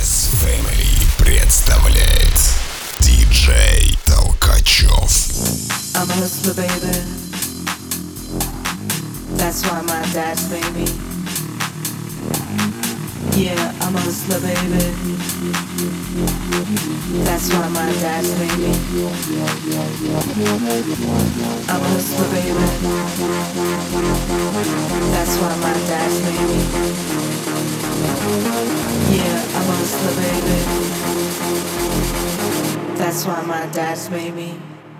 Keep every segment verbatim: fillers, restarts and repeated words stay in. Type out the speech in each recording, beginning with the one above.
эс Family представляет диджей Толкачев. I'm a hustler, baby. That's why my dad's baby. Yeah, I'm a hustler, baby. That's why my dad's baby. I'm a hustler, baby. That's why my dad's baby. Yeah, I'm a hustler, baby. That's why my dad's baby.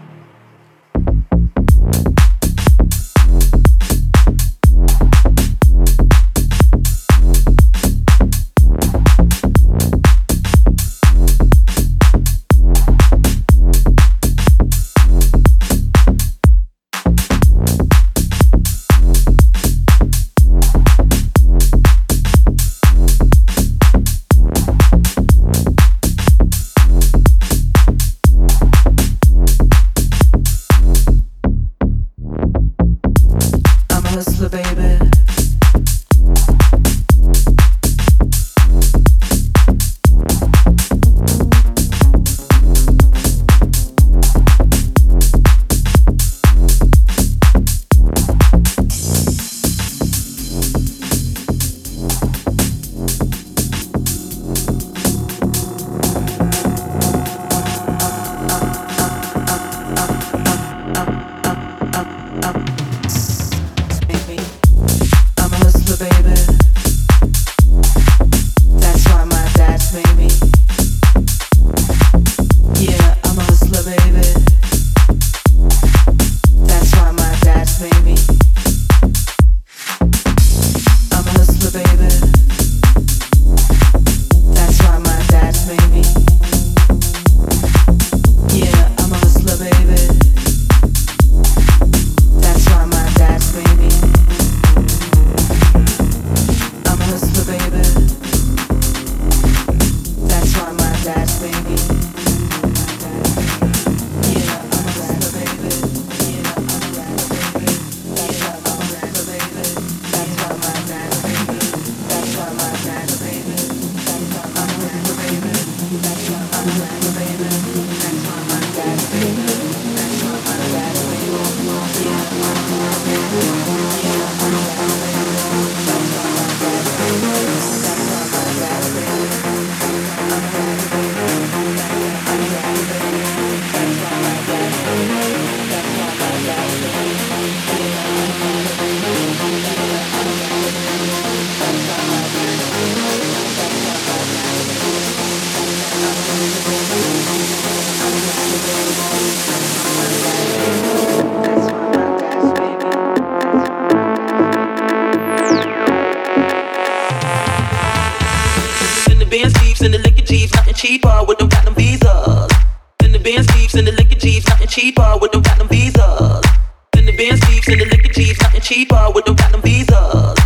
Cheaper with them platinum visas. And the Benz Jeeps and the liquor Jeeps, nothing cheaper with them platinum visas. And the Benz Jeeps and the liquor Jeeps, nothing cheaper with them platinum visas.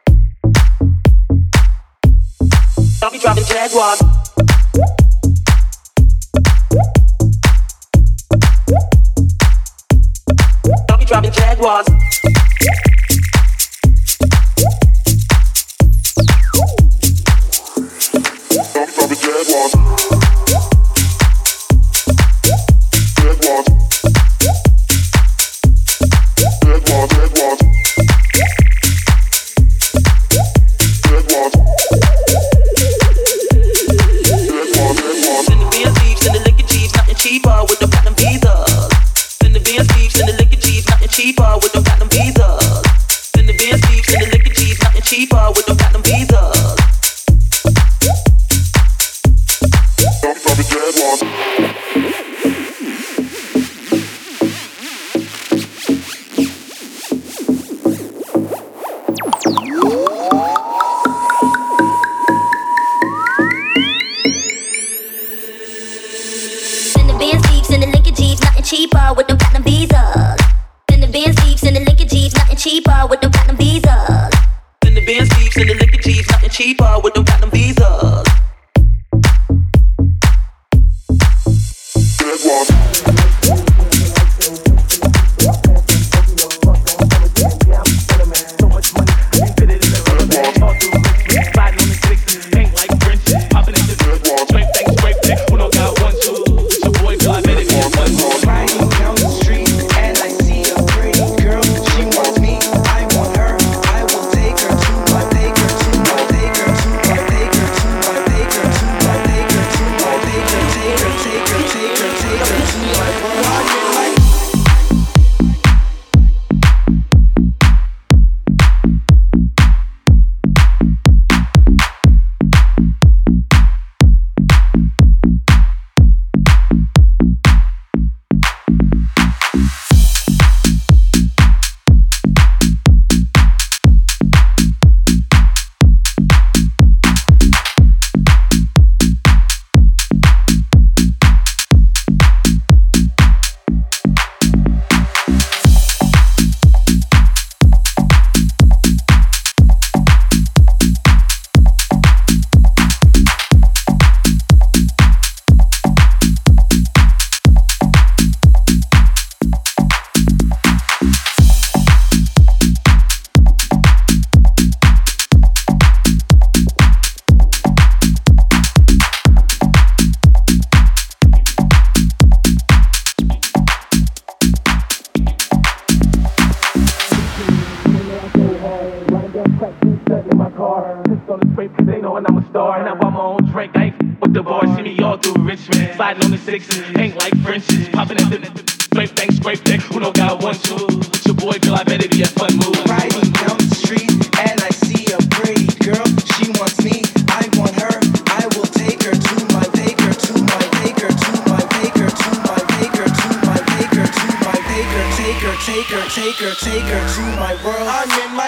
I'll be driving Jaguars. I'll be driving Jaguars. Cheaper with them platinum visas. And the Benz Jeeps and the liquor Jeeps, nothing cheaper with them platinum visas. And the Benz Jeeps and the liquor Jeeps, nothing cheaper with them platinum visas. Riding on the six, ain't like French, popping at the They knowin' I'm a star and I buy my own drink. I ain't with the boys, see me all through Richmond. Sliding on the sixes, ain't like Frenches. Popping at the scrape thing, scrape thing. Who don't got one shoe? With your boy, girl, I bet it be a fun move. Riding down the street and I see a pretty girl. She wants me, I want her. I will take her to my, take her to my, take her to my, take her to my, take her to my, take her to my, take her, take her, take her, take her, take her to my world. I'm in my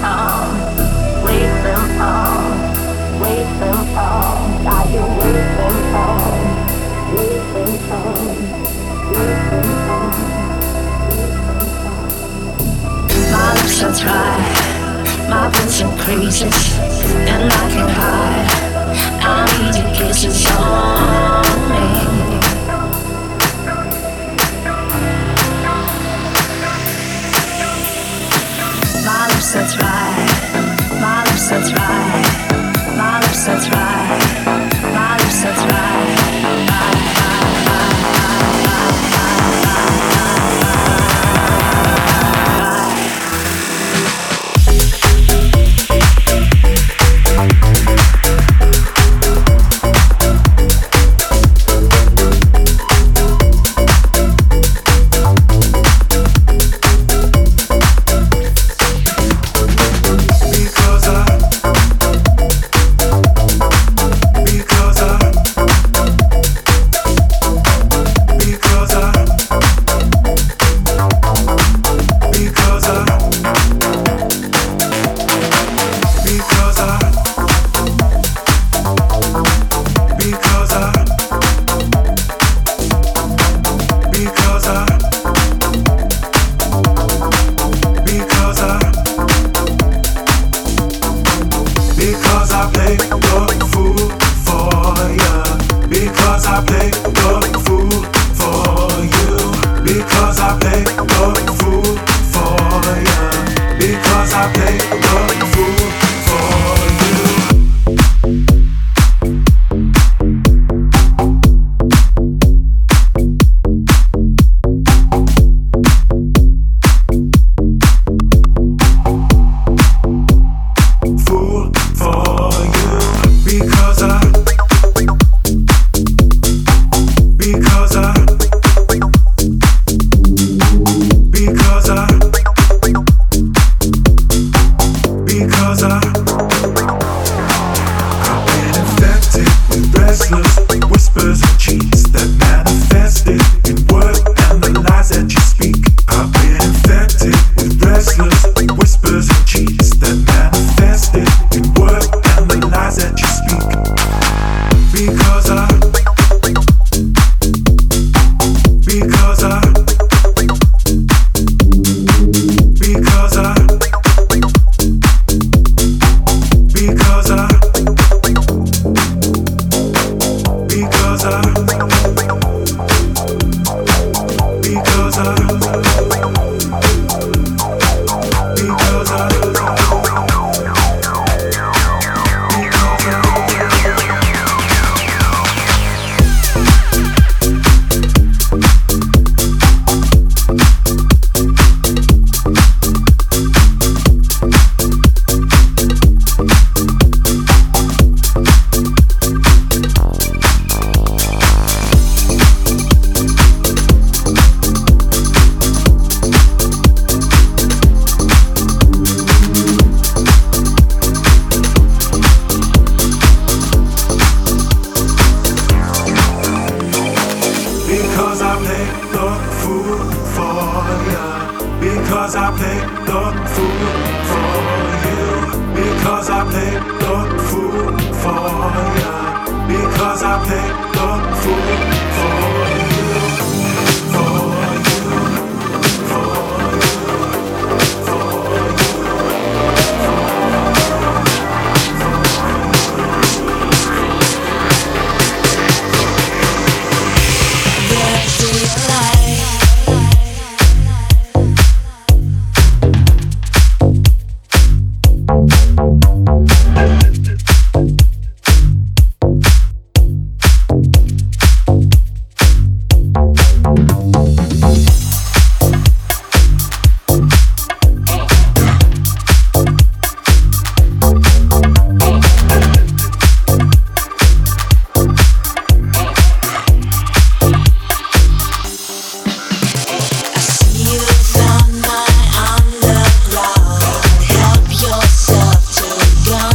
Yourself to go.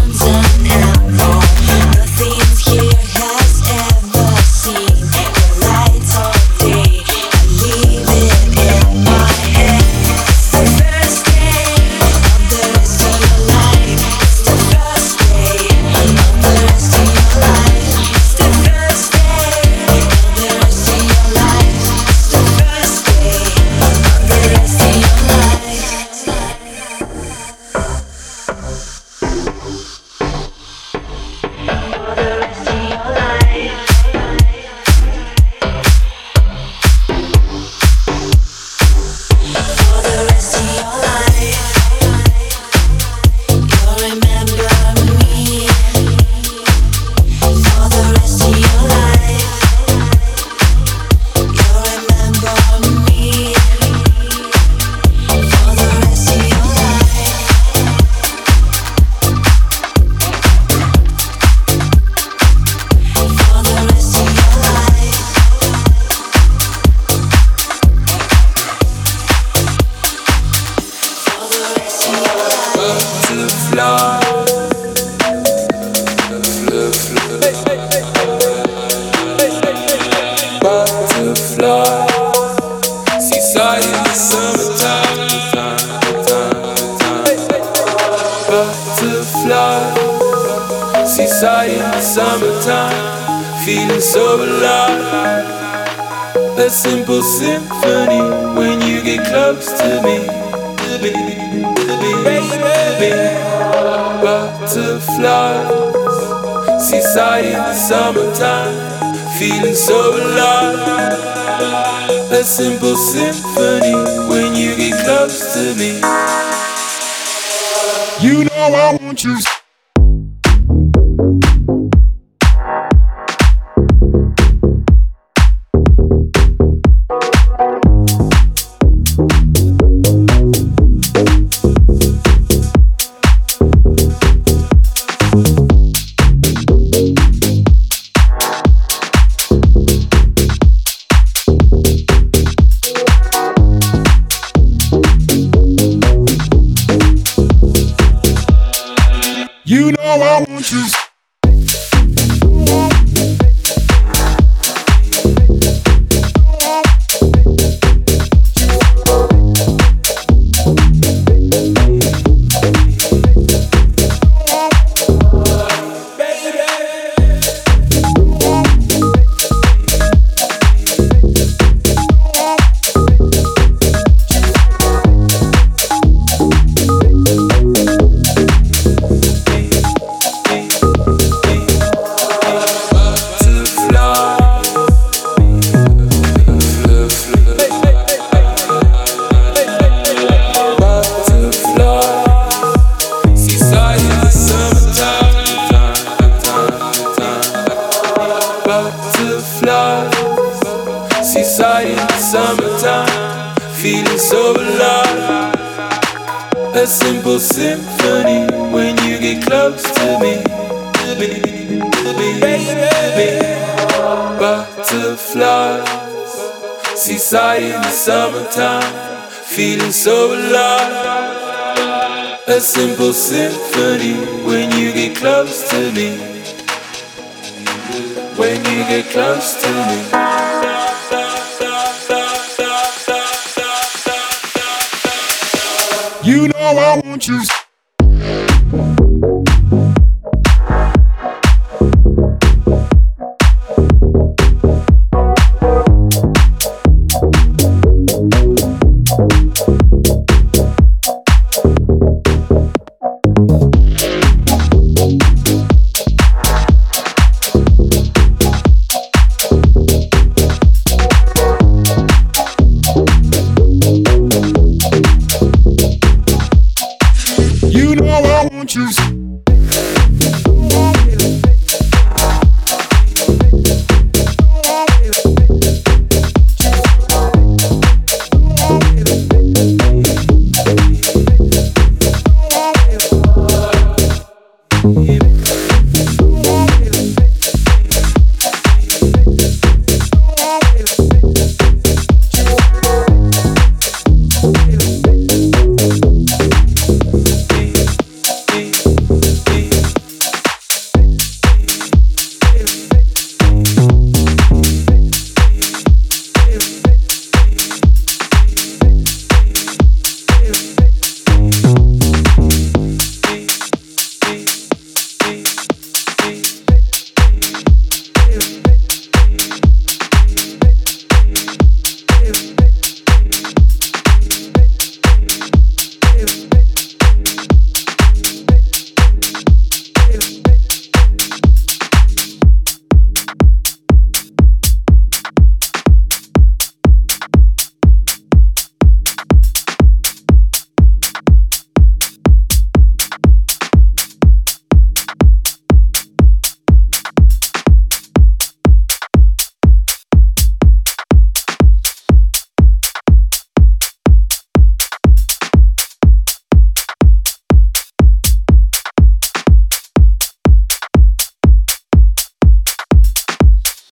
Butterfly. Butterfly. Seaside in the summertime. Butterfly. Seaside in the summertime. Feeling so alive. A simple symphony when you get close to me. Baby, butterflies, seaside in the summertime, feeling so alive. A simple symphony when you get close to me. You know I want you. You know I want you. Seaside in the summertime, feeling so alive. A simple symphony when you get close to me. Baby, butterflies. Seaside in the summertime, feeling so alive. A simple symphony when you get close to me. When you get close to me. You know I want you. You know I want you.